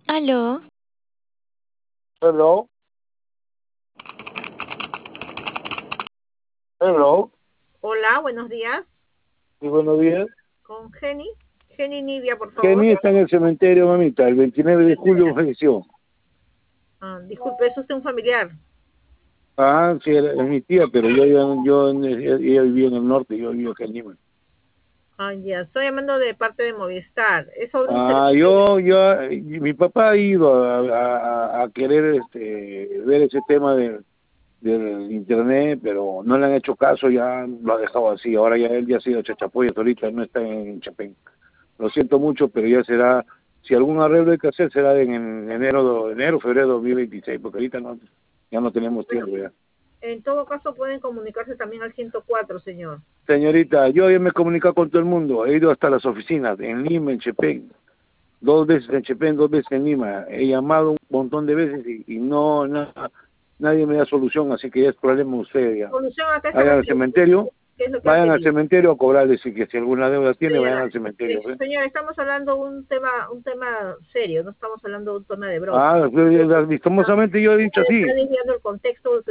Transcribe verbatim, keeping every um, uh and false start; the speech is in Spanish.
Aló, Hello, hello, Hola, buenos días. y buenos días. Con Jenny. Jenny Nivia, por favor. Kenny está en el cementerio, mamita. El veintinueve de julio falleció. Ah, disculpe, ¿es usted un familiar? Ah, sí, era- es mi tía, pero yo, yo, yo ella vivía en el norte, yo vivo acá en Lima. Ah, ya, estoy llamando de parte de Movistar. Es sobre un Ah, servicio. yo, yo, mi papá ha ido a, a- a querer este, ver ese tema del, del internet, pero no le han hecho caso, ya lo ha dejado así. Ahora ya él ya ha sido chachapoyas, ahorita no está en Chapén. Lo siento mucho, pero ya será, si algún arreglo hay que hacer, será en, en enero, enero, febrero de dos mil veintiséis, porque ahorita no, ya no tenemos Bueno, tiempo ya. en todo caso pueden comunicarse también al ciento cuatro, señor. Señorita, yo ya me he comunicado con todo el mundo, he ido hasta las oficinas, en Lima, en Chepén, dos veces en Chepén, dos veces en Lima, he llamado un montón de veces y, y no, nada, nadie me da solución, así que ya es problema de ustedes ya. Solución a qué se Vayan al refiere. cementerio, ¿Qué es lo que ha vayan al pedido? cementerio a cobrarles y que si alguna deuda tiene, vayan Señora, al cementerio. eh, ¿Ve? señora, estamos hablando de un tema, un tema serio, no estamos hablando de un tema de broma. Ah, lastimosamente yo he dicho Está así. desviando el contexto